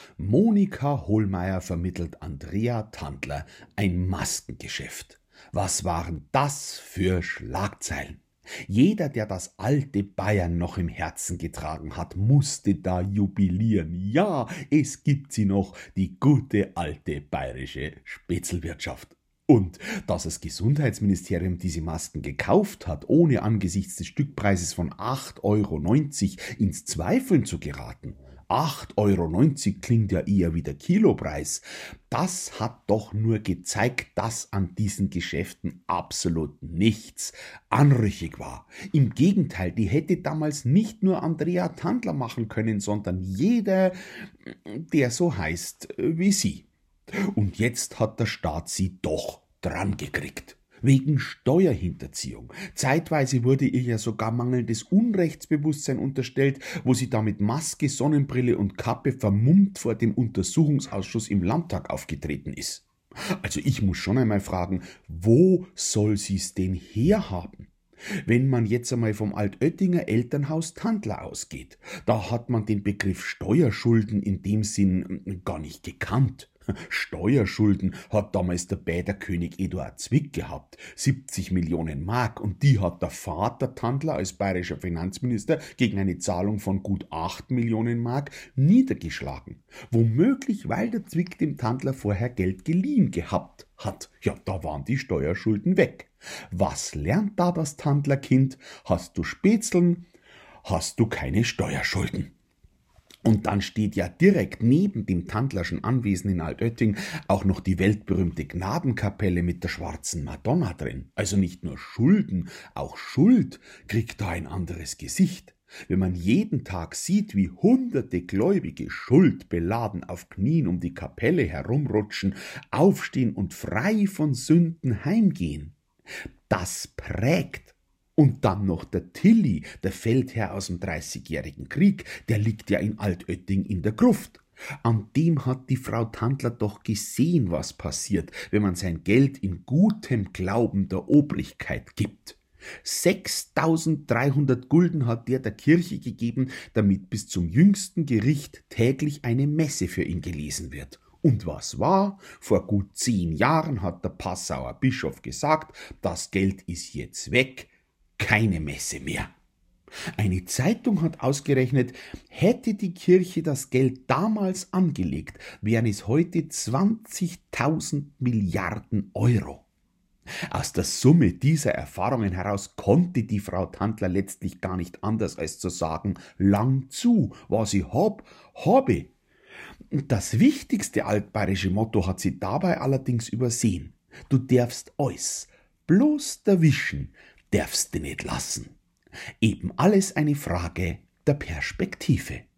Monika Hohlmeier vermittelt Andrea Tandler ein Maskengeschäft. Was waren das für Schlagzeilen? Jeder, der das alte Bayern noch im Herzen getragen hat, musste da jubilieren. Ja, es gibt sie noch, die gute alte bayerische Spätzlwirtschaft. Und dass das Gesundheitsministerium diese Masken gekauft hat, ohne angesichts des Stückpreises von 8,90 € ins Zweifeln zu geraten. 8,90 € klingt ja eher wie der Kilopreis. Das hat doch nur gezeigt, dass an diesen Geschäften absolut nichts anrüchig war. Im Gegenteil, die hätte damals nicht nur Andrea Tandler machen können, sondern jeder, der so heißt wie sie. Und jetzt hat der Staat sie doch dran gekriegt. Wegen Steuerhinterziehung. Zeitweise wurde ihr ja sogar mangelndes Unrechtsbewusstsein unterstellt, wo sie da mit Maske, Sonnenbrille und Kappe vermummt vor dem Untersuchungsausschuss im Landtag aufgetreten ist. Also ich muss schon einmal fragen, wo soll sie's denn herhaben? Wenn man jetzt einmal vom Altöttinger Elternhaus Tandler ausgeht, da hat man den Begriff Steuerschulden in dem Sinn gar nicht gekannt. Steuerschulden hat damals der Bäderkönig Eduard Zwick gehabt, 70 Millionen Mark, und die hat der Vater Tandler als bayerischer Finanzminister gegen eine Zahlung von gut 8 Millionen Mark niedergeschlagen. Womöglich, weil der Zwick dem Tandler vorher Geld geliehen gehabt hat. Ja, da waren die Steuerschulden weg. Was lernt da das Tandlerkind? Hast du Spätzln, hast du keine Steuerschulden. Und dann steht ja direkt neben dem Tandlerschen Anwesen in Altötting auch noch die weltberühmte Gnadenkapelle mit der schwarzen Madonna drin. Also nicht nur Schulden, auch Schuld kriegt da ein anderes Gesicht. Wenn man jeden Tag sieht, wie hunderte Gläubige schuldbeladen auf Knien um die Kapelle herumrutschen, aufstehen und frei von Sünden heimgehen, das prägt. Und dann noch der Tilly, der Feldherr aus dem 30-jährigen Krieg, der liegt ja in Altötting in der Gruft. An dem hat die Frau Tandler doch gesehen, was passiert, wenn man sein Geld in gutem Glauben der Obrigkeit gibt. 6.300 Gulden hat der Kirche gegeben, damit bis zum jüngsten Gericht täglich eine Messe für ihn gelesen wird. Und was war? Vor gut 10 Jahren hat der Passauer Bischof gesagt, das Geld ist jetzt weg, keine Messe mehr. Eine Zeitung hat ausgerechnet, hätte die Kirche das Geld damals angelegt, wären es heute 20.000 Milliarden Euro. Aus der Summe dieser Erfahrungen heraus konnte die Frau Tandler letztlich gar nicht anders als zu sagen, lang zu, was ich habe. Das wichtigste altbayerische Motto hat sie dabei allerdings übersehen. Du darfst alles, bloß erwischen darfst du nicht lassen. Eben alles eine Frage der Perspektive.